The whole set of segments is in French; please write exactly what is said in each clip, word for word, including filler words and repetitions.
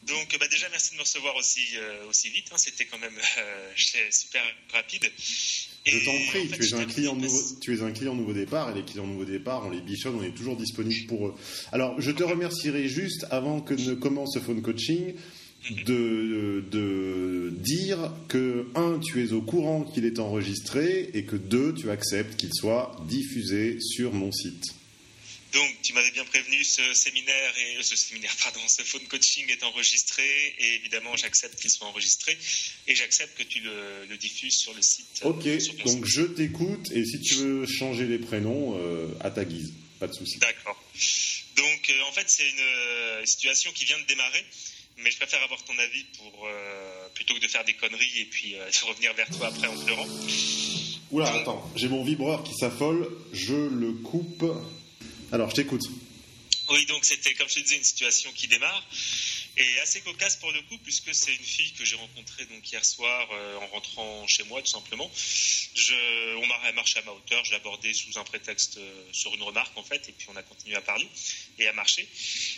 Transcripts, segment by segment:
Donc bah déjà merci de me recevoir aussi, euh, aussi vite, hein. C'était quand même euh, super rapide. Et je t'en prie, en fait, tu, es un client nouveau, tu es un client nouveau départ, et les clients nouveau départ, on les bichonne, on est toujours disponible pour eux. Alors je te remercierai juste, avant que ne commence ce phone coaching, de, de dire que, un, tu es au courant qu'il est enregistré, et que, deux, tu acceptes qu'il soit diffusé sur mon site. Donc, tu m'avais bien prévenu, ce séminaire, et ce séminaire, pardon, ce phone coaching est enregistré, et évidemment, j'accepte qu'il soit enregistré, et j'accepte que tu le, le diffuses sur le site. Ok, euh, sur donc site. Je t'écoute, et si tu veux changer les prénoms, euh, à ta guise, pas de souci. D'accord. Donc, euh, en fait, c'est une euh, situation qui vient de démarrer, mais je préfère avoir ton avis pour, euh, plutôt que de faire des conneries et puis euh, de revenir vers toi après en pleurant. Oula, donc, attends, j'ai mon vibreur qui s'affole, je le coupe. Alors, je t'écoute. Oui, donc c'était, comme je te disais, une situation qui démarre et assez cocasse pour le coup, puisque c'est une fille que j'ai rencontrée donc hier soir euh, en rentrant chez moi, tout simplement. Je, on m'a marché à ma hauteur, je l'ai abordée sous un prétexte euh, sur une remarque en fait, et puis on a continué à parler et à marcher.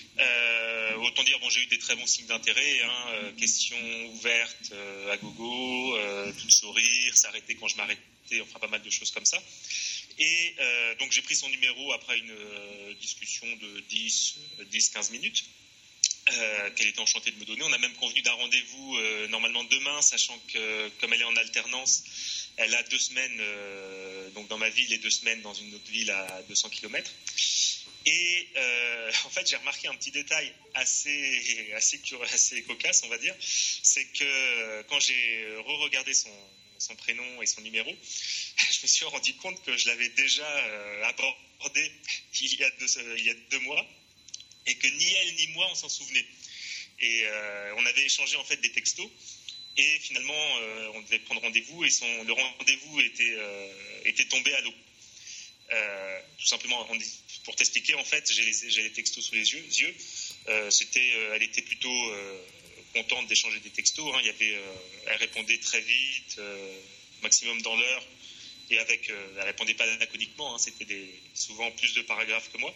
Euh, autant dire, bon, j'ai eu des très bons signes d'intérêt, hein, euh, questions ouvertes euh, à gogo, euh, tout sourire, s'arrêter quand je m'arrêtais, enfin pas mal de choses comme ça. Et euh, donc j'ai pris son numéro après une euh, discussion de dix à quinze minutes euh, qu'elle était enchantée de me donner. On a même convenu d'un rendez-vous euh, normalement demain, sachant que comme elle est en alternance, elle a deux semaines euh, donc dans ma ville et deux semaines dans une autre ville à deux cents kilomètres. Et euh, en fait, j'ai remarqué un petit détail assez, assez, assez cocasse, on va dire, c'est que quand j'ai re-regardé son, son prénom et son numéro, je me suis rendu compte que je l'avais déjà euh, abordé il y, a deux, il y a deux mois et que ni elle ni moi on s'en souvenait. Et euh, on avait échangé en fait des textos et finalement euh, on devait prendre rendez-vous et son, le rendez-vous était, euh, était tombé à l'eau. Euh, tout simplement, on, pour t'expliquer, en fait, j'ai les, j'ai les textos sous les yeux. yeux. Euh, c'était, euh, elle était plutôt euh, contente d'échanger des textos. Hein. Il y avait, euh, elle répondait très vite, euh, maximum dans l'heure. Et avec, euh, elle répondait pas laconiquement, hein, c'était des, souvent plus de paragraphes que moi.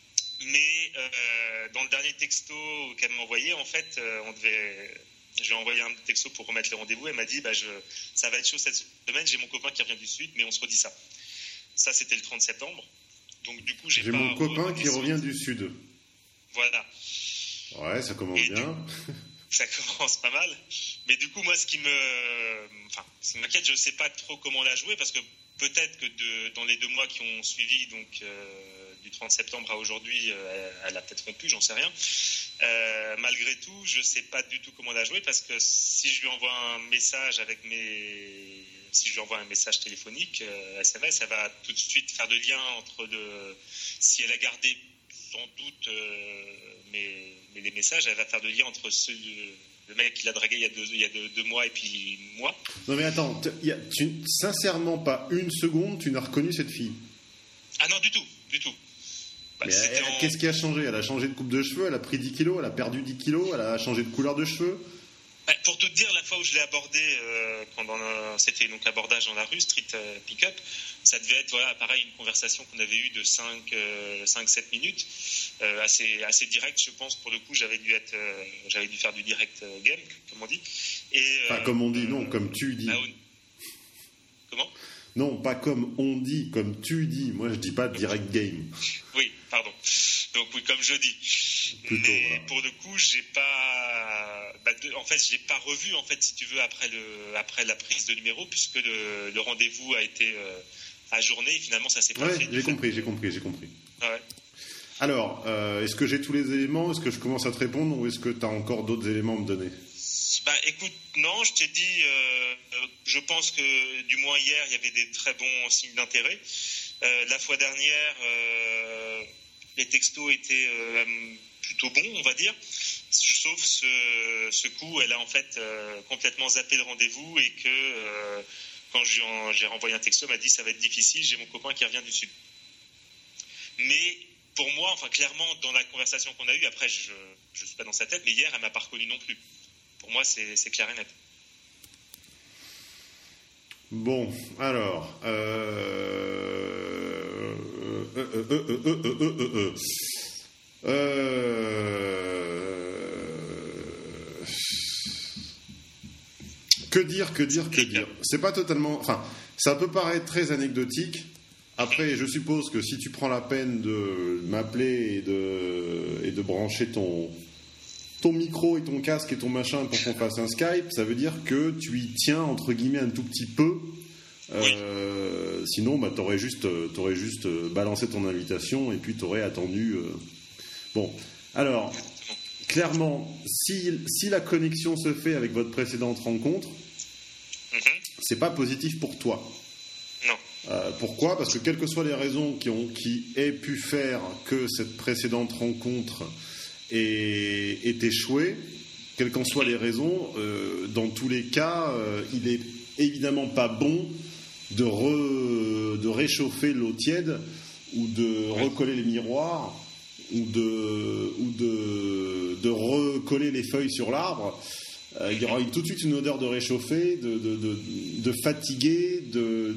Mais euh, dans le dernier texto qu'elle m'a envoyé, en fait, euh, on devait, je lui ai envoyé un texto pour remettre le rendez-vous. Elle m'a dit, bah, je, ça va être chaud cette semaine. J'ai mon copain qui revient du Sud, mais on se redit ça. Ça, c'était le trente septembre. Donc du coup, j'ai, j'ai pas mon copain qui revient du Sud. Voilà. Ouais, ça commence Et bien. Du, ça commence pas mal. Mais du coup, moi, ce qui me, enfin, ce qui m'inquiète, je sais pas trop comment la jouer parce que peut-être que de, dans les deux mois qui ont suivi, donc euh, du trente septembre à aujourd'hui, euh, elle a peut-être rompu, j'en sais rien. Euh, malgré tout, je sais pas du tout comment la jouer parce que si je lui envoie un message avec mes, si je lui envoie un message téléphonique, euh, S M S, elle va tout de suite faire le lien entre le, si elle a gardé sans doute euh, mes, mes les messages, elle va faire le lien entre ceux de, le mec qui l'a dragué il y a deux, il y a deux, deux mois et puis moi. Non mais attends, y a, tu, sincèrement pas une seconde, tu n'as reconnu cette fille? Ah non, du tout, du tout. Bah, mais elle, en... Qu'est-ce qui a changé? Elle a changé de coupe de cheveux, elle a pris dix kilos, elle a perdu dix kilos, elle a changé de couleur de cheveux. Bah, pour te dire, la fois où je l'ai abordé, euh, pendant un, c'était donc l'abordage dans la rue, street euh, pick-up, ça devait être voilà, pareil, une conversation qu'on avait eue de cinq à sept minutes, euh, assez, assez direct, je pense. Pour le coup, j'avais dû, être, euh, j'avais dû faire du direct euh, game, comme on dit. Et, pas euh, comme on dit, non, euh, comme tu dis. Bah, on... Comment? Non, pas comme on dit, comme tu dis. Moi, je dis pas direct game. Oui, pardon. Donc oui, comme je dis. Plutôt, mais voilà. Pour le coup, j'ai pas. Bah, de... En fait, je l'ai pas revu. En fait, si tu veux, après le, après la prise de numéro, puisque le, le rendez-vous a été euh, ajourné. Et finalement, ça s'est pas ouais, fait. J'ai compris, j'ai compris, j'ai compris. Ouais. Alors, euh, est-ce que j'ai tous les éléments? Est-ce que je commence à te répondre ou est-ce que tu as encore d'autres éléments à me donner? Bah, écoute, non, je t'ai dit, euh, je pense que du moins hier, il y avait des très bons signes d'intérêt. Euh, la fois dernière, euh, les textos étaient euh, plutôt bons, on va dire. Sauf ce, ce coup, elle a en fait euh, complètement zappé le rendez-vous et que euh, quand je, j'ai renvoyé un texto, elle m'a dit ça va être difficile, j'ai mon copain qui revient du Sud. Mais pour moi, enfin clairement, dans la conversation qu'on a eue, après je ne suis pas dans sa tête, mais hier, elle m'a pas reconnu non plus. Pour moi, c'est, c'est clair et net. Bon, alors... Euh... Euh, euh, euh, euh, euh, euh, euh, euh... Que dire, que dire, que dire. C'est pas totalement... Enfin, ça peut paraître très anecdotique. Après, je suppose que si tu prends la peine de m'appeler et de, et de brancher ton, ton micro et ton casque et ton machin pour qu'on fasse un Skype, ça veut dire que tu y tiens, entre guillemets, un tout petit peu. Euh, sinon, bah, t'aurais juste, t'aurais juste balancé ton invitation et puis t'aurais attendu... Euh... Bon, alors... Clairement, si, si la connexion se fait avec votre précédente rencontre, mm-hmm. c'est pas positif pour toi. Non. Euh, pourquoi ? Parce que quelles que soient les raisons qui, ont, qui aient pu faire que cette précédente rencontre ait, ait échoué, quelles qu'en soient les raisons, euh, dans tous les cas, euh, il est évidemment pas bon de, re, de réchauffer l'eau tiède ou de recoller les miroirs ou de, ou de, de recoller les feuilles sur l'arbre. Euh, il y aura tout de suite une odeur de réchauffé, de, de, de, de fatigué, de, de,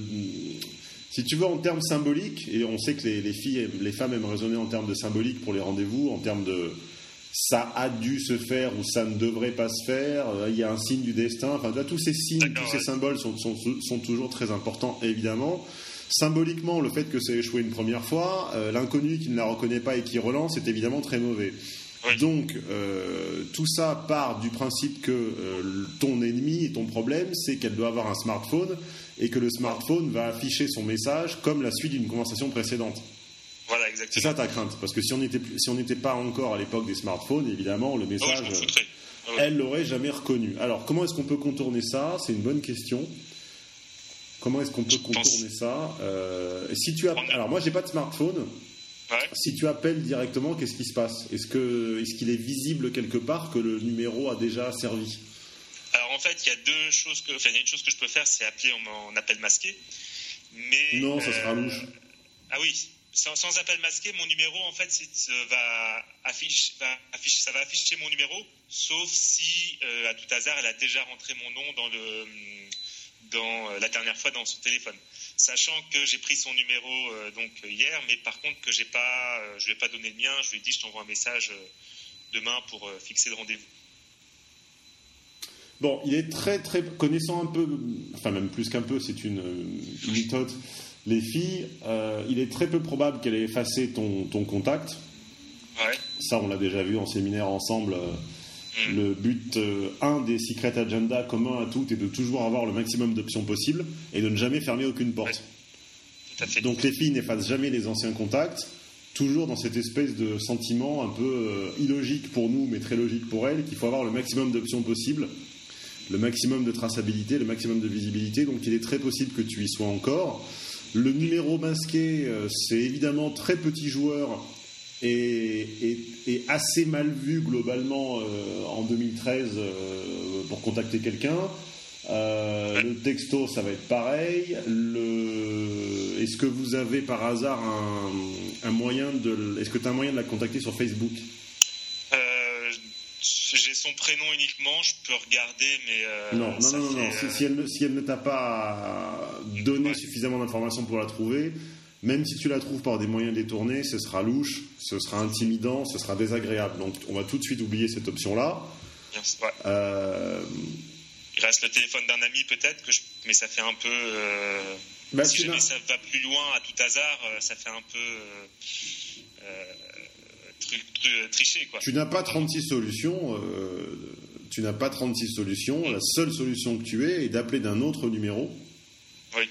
si tu veux, en termes symboliques, et on sait que les, les filles, les femmes aiment raisonner en termes de symbolique pour les rendez-vous, en termes de ça a dû se faire ou ça ne devrait pas se faire, euh, il y a un signe du destin, enfin là, tous ces signes, D'accord, tous ces symboles sont, sont, sont toujours très importants, évidemment. Symboliquement, le fait que c'est échoué une première fois, euh, l'inconnu qui ne la reconnaît pas et qui relance est évidemment très mauvais. Oui. Donc, euh, tout ça part du principe que euh, ton ennemi et ton problème, c'est qu'elle doit avoir un smartphone et que le smartphone va afficher son message comme la suite d'une conversation précédente. Voilà, exactement. C'est ça ta crainte, parce que si on n'était si on n'était pas encore à l'époque des smartphones, évidemment, le message, oh, je m'en foutrais. Oh, oui. Elle l'aurait jamais reconnu. Alors, comment est-ce qu'on peut contourner ça ? C'est une bonne question. Comment est-ce qu'on peut je contourner pense... ça euh, si tu as... Alors, moi, j'ai pas de smartphone. Ouais. Si tu appelles directement, qu'est-ce qui se passe ? Est-ce que, est-ce qu'il est visible quelque part que le numéro a déjà servi ? Alors, en fait, il y a deux choses que... Enfin, il y a une chose que je peux faire, c'est appeler en, en appel masqué. Mais... Non, ça euh... sera louche. Ah oui. Sans, sans appel masqué, mon numéro, en fait, c'est, va affiche, va affiche, ça va afficher mon numéro, sauf si, euh, à tout hasard, elle a déjà rentré mon nom dans le... dans la dernière fois dans son téléphone, sachant que j'ai pris son numéro euh, donc hier, mais par contre que j'ai pas, euh, je lui ai pas donné le mien. Je lui ai dit je t'envoie un message euh, demain pour euh, fixer le rendez-vous. Bon, il est très très connaissant un peu, enfin même plus qu'un peu, c'est une, une méthode. Les filles, euh, il est très peu probable qu'elle ait effacé ton ton contact. Ouais. Ça, on l'a déjà vu en séminaire ensemble. Euh, Le but, euh, un des secret agenda communs à toutes est de toujours avoir le maximum d'options possibles et de ne jamais fermer aucune porte. Ouais. Tout à fait. Donc les filles n'effacent jamais les anciens contacts, toujours dans cette espèce de sentiment un peu euh, illogique pour nous, mais très logique pour elles, qu'il faut avoir le maximum d'options possibles, le maximum de traçabilité, le maximum de visibilité. Donc il est très possible que tu y sois encore. Le numéro masqué, euh, c'est évidemment très petit joueur. Et, et, et assez mal vu globalement euh, en deux mille treize euh, pour contacter quelqu'un. Euh, le texto, ça va être pareil. Le... Est-ce que vous avez par hasard un, un moyen de... Est-ce que tu as un moyen de la contacter sur Facebook ? euh, J'ai son prénom uniquement, je peux regarder, mais... Euh, non, non, non, non, fait, non. Si, si, elle, si elle ne t'a pas donné ouais. suffisamment d'informations pour la trouver... Même si tu la trouves par des moyens détournés, ce sera louche, ce sera intimidant, ce sera désagréable. Donc on va tout de suite oublier cette option-là. Ouais. Euh... Il reste le téléphone d'un ami peut-être, que je... mais ça fait un peu... Euh... Bah, si jamais ça va plus loin à tout hasard, ça fait un peu euh... Tru... Tru... tricher, quoi. Tu n'as pas trente-six solutions. Euh... Tu n'as pas trente-six solutions. La seule solution que tu aies est d'appeler d'un autre numéro. Oui.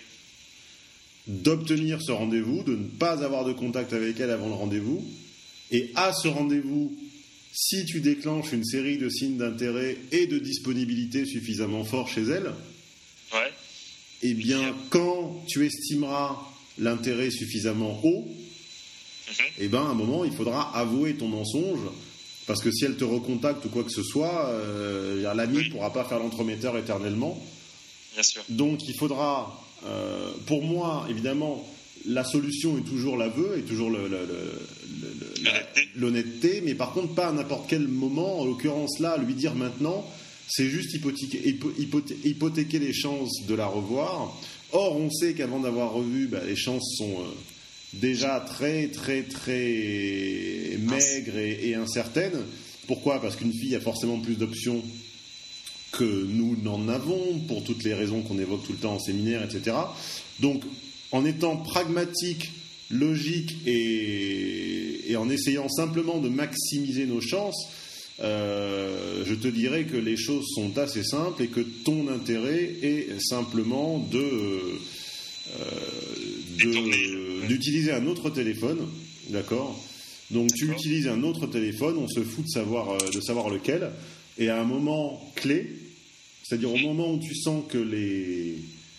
D'obtenir ce rendez-vous, de ne pas avoir de contact avec elle avant le rendez-vous, et à ce rendez-vous, si tu déclenches une série de signes d'intérêt et de disponibilité suffisamment forts chez elle, ouais. eh bien, quand tu estimeras l'intérêt suffisamment haut, mm-hmm. eh bien, à un moment, il faudra avouer ton mensonge, parce que si elle te recontacte ou quoi que ce soit, euh, l'ami ne oui. pourra pas faire l'entremetteur éternellement. Bien sûr. Donc, il faudra... Euh, pour moi, évidemment, la solution est toujours l'aveu, est toujours le, le, le, le, l'honnêteté. l'honnêteté, mais par contre, pas à n'importe quel moment. En l'occurrence, là, lui dire maintenant, c'est juste hypothéquer, hypothé, hypothéquer les chances de la revoir. Or, on sait qu'avant d'avoir revu, bah, les chances sont euh, déjà très, très, très maigres et, et incertaines. Pourquoi ? Parce qu'une fille a forcément plus d'options que nous n'en avons, pour toutes les raisons qu'on évoque tout le temps en séminaire, et cetera. Donc, en étant pragmatique, logique et, et en essayant simplement de maximiser nos chances, euh, je te dirais que les choses sont assez simples et que ton intérêt est simplement de, euh, de, d'utiliser un autre téléphone, d'accord ? Donc tu D'accord. utilises un autre téléphone, on se fout de savoir, de savoir lequel, et à un moment clé, c'est-à-dire au moment où tu sens que les...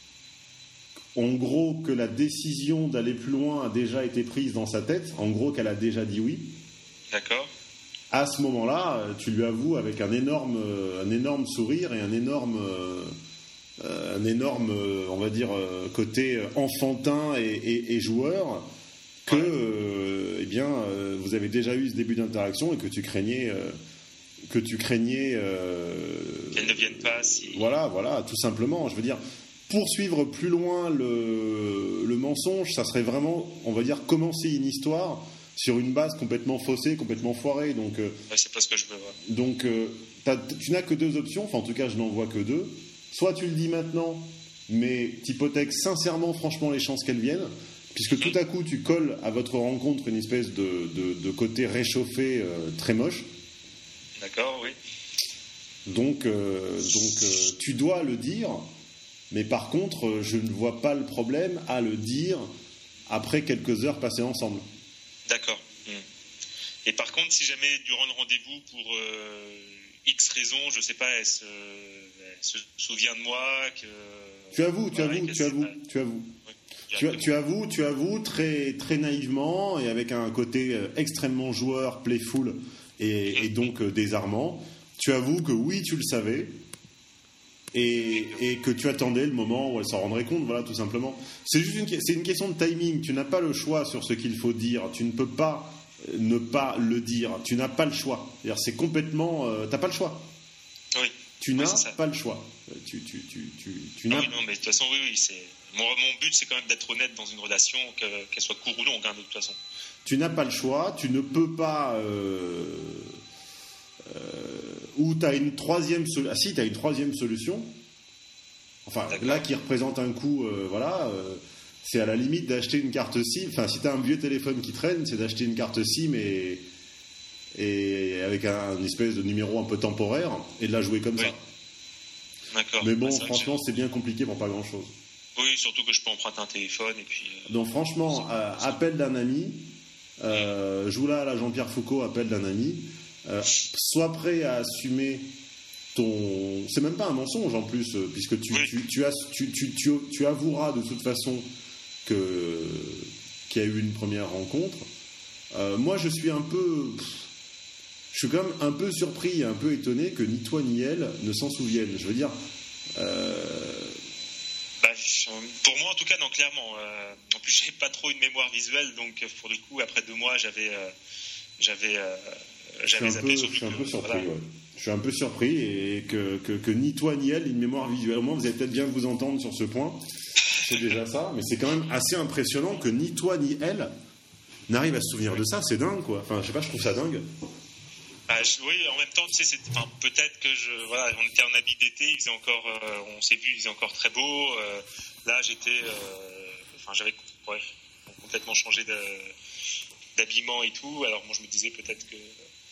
En gros, que la décision d'aller plus loin a déjà été prise dans sa tête, en gros qu'elle a déjà dit oui. D'accord. À ce moment-là, tu lui avoues avec un énorme, un énorme sourire et un énorme, euh, un énorme, on va dire, côté enfantin et, et, et joueur, que, ouais. euh, eh bien, euh, vous avez déjà eu ce début d'interaction et que tu craignais, euh, que tu craignais, euh, qu'elle ne vienne pas. Si... Voilà, voilà, tout simplement. Je veux dire. Poursuivre plus loin le, le mensonge, ça serait vraiment, on va dire, commencer une histoire sur une base complètement faussée, complètement foirée. Donc, euh, ouais, c'est pas ce que je veux. Ouais. Donc, euh, tu n'as que deux options, enfin en tout cas, je n'en vois que deux. Soit tu le dis maintenant, mais tu hypothèques sincèrement, franchement, les chances qu'elles viennent, puisque tout à coup, tu colles à votre rencontre une espèce de, de, de côté réchauffé euh, très moche. D'accord, oui. Donc, euh, donc euh, tu dois le dire. Mais par contre, je ne vois pas le problème à le dire après quelques heures passées ensemble. D'accord. Et par contre, si jamais durant le rendez-vous, pour euh, X raisons, je ne sais pas, elle se, elle se souvient de moi, que... Tu avoues, tu voilà, avoues, tu avoues, tu avoues. Ouais, tu, tu avoues, tu avoues très, très naïvement et avec un côté extrêmement joueur, playful et, mmh. et donc euh, désarmant. Tu avoues que oui, tu le savais. Et, et que tu attendais le moment où elle s'en rendrait compte, voilà, tout simplement. C'est juste une, c'est une question de timing. Tu n'as pas le choix sur ce qu'il faut dire. Tu ne peux pas ne pas le dire. Tu n'as pas le choix. C'est-à-dire, c'est complètement. Euh, t'as pas le choix. Oui. Tu n'as oui, pas le choix. Tu, tu, tu, tu, tu ah n'as. Oui, non, mais de toute façon, oui, oui. C'est... Mon, mon but, c'est quand même d'être honnête dans une relation, que, qu'elle soit courte ou longue, hein, de toute façon. Tu n'as pas le choix. Tu ne peux pas. Euh, euh, ou tu as une troisième solution. Ah si, tu as une troisième solution. Enfin, D'accord. Là, qui représente un coût, euh, voilà, euh, c'est à la limite d'acheter une carte SIM. Enfin, si tu as un vieux téléphone qui traîne, c'est d'acheter une carte SIM et, et avec un une espèce de numéro un peu temporaire et de la jouer comme oui. ça. D'accord. Mais bon, ah, franchement, c'est bien compliqué pour pas grand-chose. Oui, surtout que je peux emprunter un téléphone et puis... Euh... Donc franchement, euh, appel d'un ami, euh, joue là à la Jean-Pierre Foucault, appel d'un ami, euh, sois prêt à assumer... Ton... C'est même pas un mensonge en plus, puisque tu, oui. tu, tu, as, tu, tu, tu, tu avoueras de toute façon que, qu'il y a eu une première rencontre. Euh, moi, je suis un peu. Je suis quand même un peu surpris et un peu étonné que ni toi ni elle ne s'en souviennent. Je veux dire. Euh... Bah, pour moi, en tout cas, non, clairement. Euh, en plus, j'avais pas trop une mémoire visuelle, donc pour le coup, après deux mois, j'avais. Euh, j'avais, euh, j'avais zappé. Je suis un peu surpris, voilà. ouais. Je suis un peu surpris et que, que, que ni toi ni elle ait une mémoire visuelle. Au moins, vous allez peut-être bien vous entendre sur ce point. C'est déjà ça. Mais c'est quand même assez impressionnant que ni toi ni elle n'arrive à se souvenir de ça. C'est dingue, quoi. Enfin, je sais pas, je trouve ça dingue. Bah, je, oui, en même temps, tu sais, c'est, enfin, peut-être que je, voilà, on était en habit d'été, il faisait encore, euh, on s'est vu, il faisait encore très beau. Euh, là, j'étais, euh, enfin, j'avais ouais, complètement changé de, d'habillement et tout. Alors, moi, je me disais peut-être que.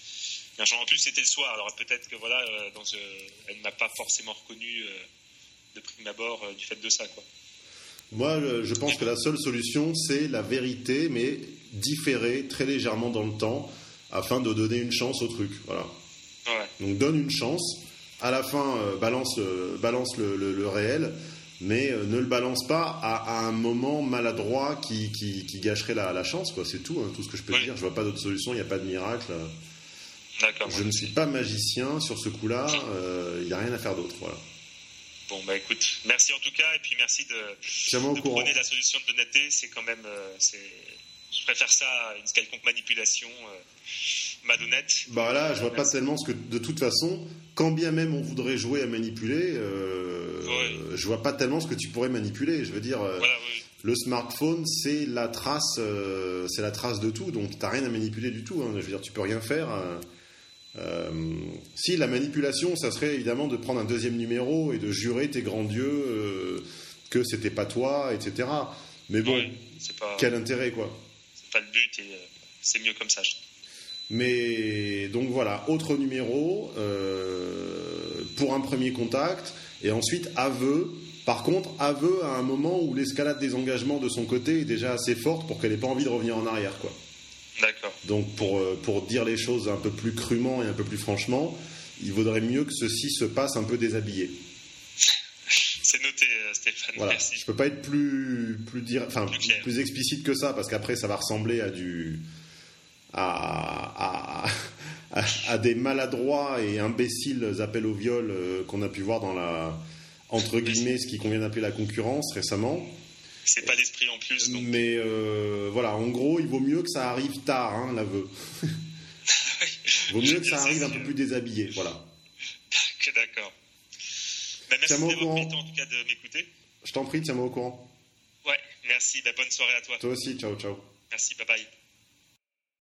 En plus, c'était le soir, alors peut-être que voilà, euh, dans ce... elle ne m'a pas forcément reconnu euh, de prime abord euh, du fait de ça, quoi. Moi, je pense que la seule solution, c'est la vérité, mais différée très légèrement dans le temps, afin de donner une chance au truc. Voilà. Ouais. Donc, donne une chance. À la fin, euh, balance, euh, balance le, le, le réel, mais euh, ne le balance pas à, à un moment maladroit qui, qui, qui gâcherait la, la chance, quoi. C'est tout, hein, tout ce que je peux oui. dire. Je vois pas d'autre solution. Il n'y a pas de miracle. D'accord, je ouais. ne suis pas magicien sur ce coup-là, il euh, n'y a rien à faire d'autre. Voilà. Bon, bah écoute, merci en tout cas, et puis merci de, de prôner la solution de l'honnêteté. C'est quand même, euh, c'est, je préfère ça à une quelconque manipulation euh, malhonnête. Bah là, je vois merci. Pas tellement ce que, de toute façon, quand bien même on voudrait jouer à manipuler, euh, ouais. je vois pas tellement ce que tu pourrais manipuler. Je veux dire, euh, voilà, oui. Le smartphone, c'est la trace, euh, c'est la trace de tout, donc t'as rien à manipuler du tout. Hein. Je veux dire, tu peux rien faire. Euh, Euh, si la manipulation, ça serait évidemment de prendre un deuxième numéro et de jurer tes grands dieux euh, que c'était pas toi, et cetera. Mais bon, ouais, c'est pas, quel intérêt, quoi. C'est pas le but et euh, c'est mieux comme ça, je trouve. Mais donc voilà, autre numéro euh, pour un premier contact et ensuite aveu. Par contre, aveu à un moment où l'escalade des engagements de son côté est déjà assez forte pour qu'elle ait pas envie de revenir en arrière, quoi. D'accord. Donc pour, pour dire les choses un peu plus crûment et un peu plus franchement, il vaudrait mieux que ceci se passe un peu déshabillé. C'est noté, Stéphane. Voilà. Merci. Je peux pas être plus, plus, dire, enfin, plus, plus, plus explicite que ça, parce qu'après ça va ressembler à du... à, à, à, à des maladroits et imbéciles appels au viol euh, qu'on a pu voir dans la... entre guillemets, ce qui convient d'appeler la concurrence récemment. C'est pas d'esprit en plus. Donc. Mais euh, voilà, en gros, il vaut mieux que ça arrive tard, hein, l'aveu. Il vaut mieux que ça arrive un peu plus déshabillé, voilà. D'accord. Bah, merci d'avoir pris le temps en tout cas de m'écouter. Je t'en prie, tiens-moi au courant. Ouais, merci. Bah, bonne soirée à toi. Toi aussi, ciao, ciao. Merci, bye bye.